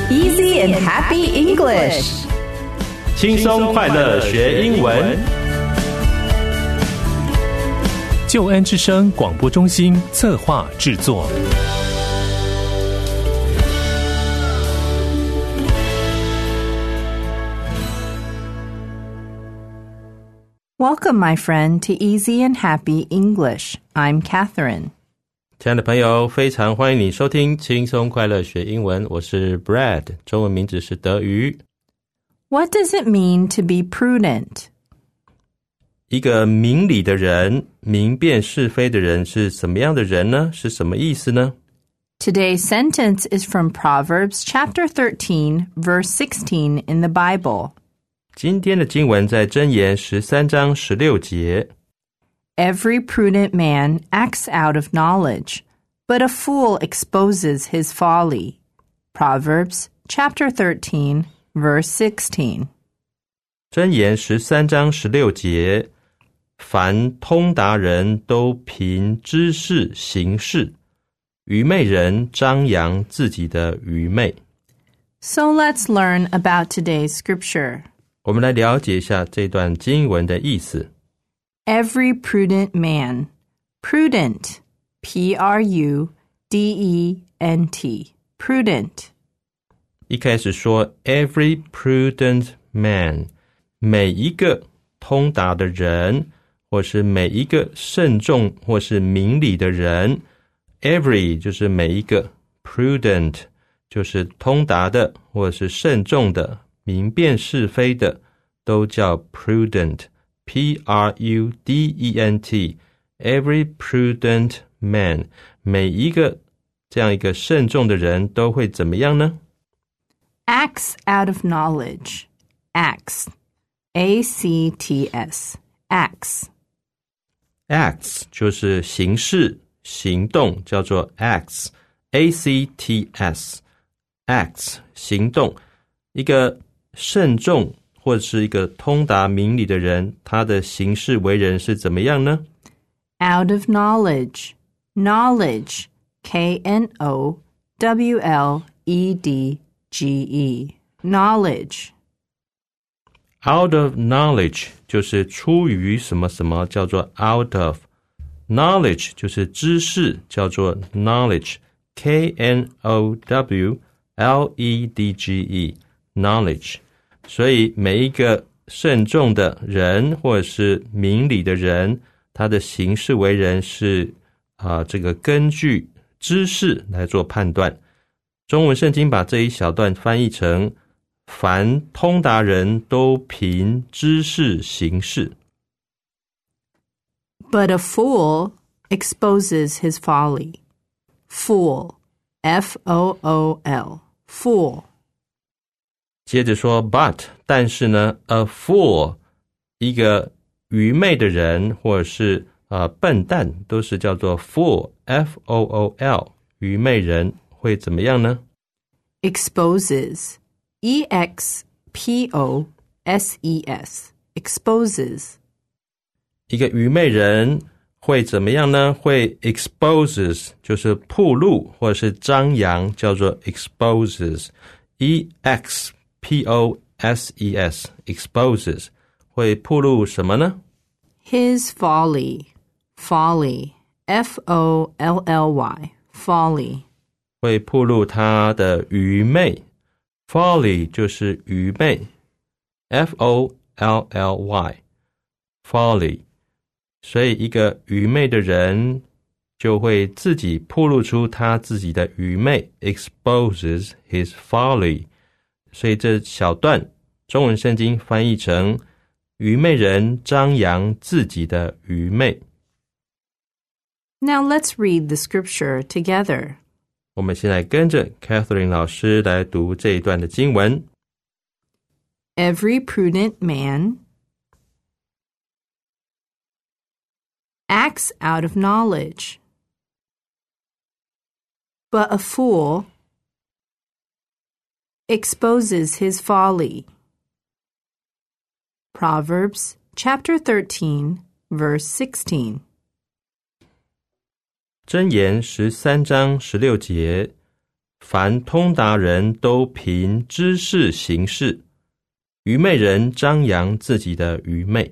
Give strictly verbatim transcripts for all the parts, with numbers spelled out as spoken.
Easy and happy English. 轻松快乐学英文。 救恩之声广播中心策划制作。 Welcome, my friend, to Easy and Happy English. I'm Catherine. 亲爱的朋友，非常欢迎你收听轻松快乐学英文，我是 Brad， 中文名字是德瑜。 What does it mean to be prudent? 一个明理的人，明辨是非的人是什么样的人呢？是什么意思呢？ Today's sentence is from Proverbs chapter thirteen, verse sixteen in the Bible. 今天的经文在箴言十三章十六节。 Every prudent man acts out of knowledge, but a fool exposes his folly. Proverbs chapter thirteen, verse sixteen. 箴言十三章十六节，凡通达人都凭知识行事，愚昧人张扬自己的愚昧。 So let's learn about today's scripture. 我们来了解一下这段经文的意思。 Every prudent man. Prudent. P R U D E N T. Prudent. 一开始说 every prudent man， 每一个通达的人，或是每一个慎重或是明理的人。 every 就是每一个， prudent 就是通达的或是慎重的，明辨是非的，都叫 prudent。 P R U D E N T Every prudent man， 每一个这样一个慎重的人都会怎么样呢？ Acts out of knowledge. Acts. A C T S. Acts. Acts 就是行事行动，叫做 acts。 A C T S Acts 行动。一个慎重或者是一个通达明理的人，他的行事为人是怎么样呢？ Out of knowledge. Knowledge. K N O W L E D G E. Knowledge. Out of knowledge 就是出于什么什么，叫做 out of。 Knowledge 就是知识，叫做 knowledge。 K N O W L E D G E Knowledge。 所以每一个慎重的人或者是明理的人，他的行事为人是、呃、这个根据知识来做判断。中文圣经把这一小段翻译成，凡通达人都凭知识行事。 But a fool exposes his folly. Fool. F O O L. Fool. 接着说 but 但是呢 a fool 一个愚昧的人或者是、呃、笨蛋都是叫做 fool F O O L 愚昧人会怎么样呢？ Exposes. E X P O S E S. Exposes. 一个愚昧人会怎么样呢？会 exposes 就是暴露或者是张扬，叫做 exposes。 E X P O S E S Exposes 会暴露什么呢？ His folly. Folly. F O L L Y. Folly. 会暴露他的愚昧。 Folly 就是愚昧。 F O L L Y Folly。 所以一个愚昧的人就会自己暴露出他自己的愚昧。 Exposes his folly。所以这小段中文圣经翻译成，愚昧人张扬自己的愚昧。 Now let's read the scripture together. 我们先来跟着 Catherine 老师来读这一段的经文。 Every prudent man acts out of knowledge, but a fool exposes his folly. Proverbs chapter thirteen, verse sixteen. 箴言十三章十六节， 凡通达人都凭知识行事，愚昧人张扬自己的愚昧。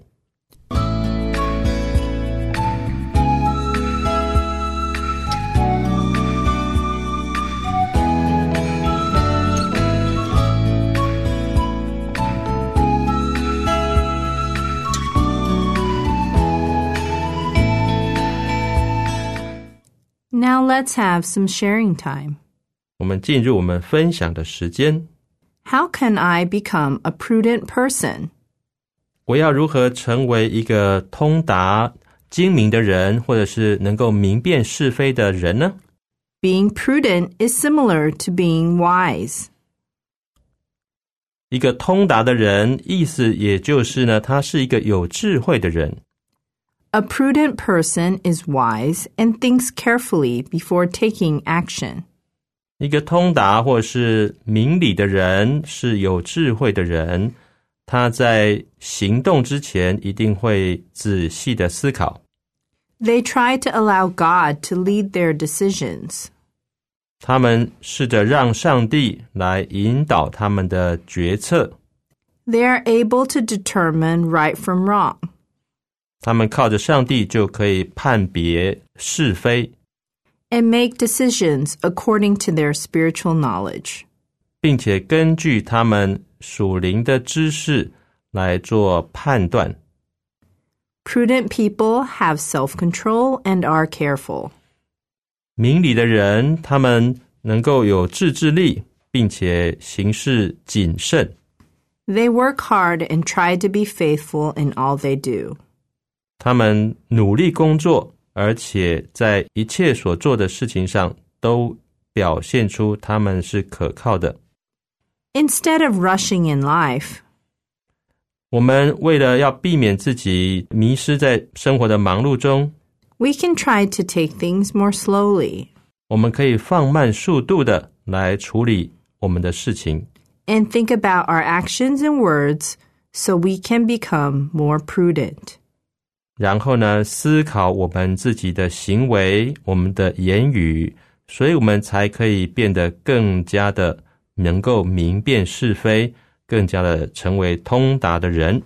Now let's have some sharing time. 我们进入我们分享的时间。 How can I become a prudent person? 我要如何成为一个通达精明的人，或者是能够明辨是非的人呢？ Being prudent is similar to being wise. 一个通达的人，意思也就是呢，他是一个有智慧的人。 A prudent person is wise and thinks carefully before taking action. 一个通达或是明理的人，是有智慧的人，他在行动之前一定会仔细的思考。 They try to allow God to lead their decisions. 他们试着让上帝来引导他们的决策。 They are able to determine right from wrong. 他们靠着上帝就可以判别是非 and make decisions according to their spiritual knowledge. 并且根据他们属灵的知识来做判断。 Prudent people have self-control and are careful. 明理的人，他们能够有自制力，并且行事谨慎。 They work hard and try to be faithful in all they do. 他们努力工作，而且在一切所做的事情上都表现出他们是可靠的。 Instead of rushing in life, 我们为了要避免自己迷失在生活的忙碌中， we can try to take things more slowly. 我们可以放慢速度的来处理我们的事情。 And think about our actions and words so we can become more prudent. 然后呢，思考我们自己的行为，我们的言语，所以我们才可以变得更加的能够明辨是非，更加的成为通达的人。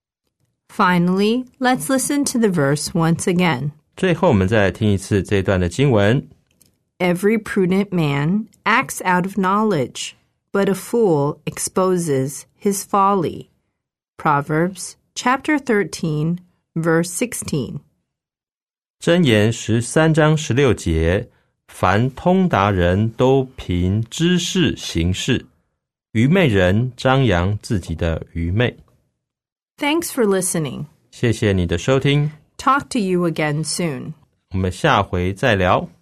Finally, let's listen to the verse once again. 最后我们再来听一次这段的经文。 Every prudent man acts out of knowledge, but a fool exposes his folly. Proverbs chapter thirteen, verse sixteen. 箴言十三章十六节，凡通达人都凭知识行事，愚昧人张扬自己的愚昧。 Thanks for listening. 谢谢你的收听， Talk to you again soon. 我们下回再聊。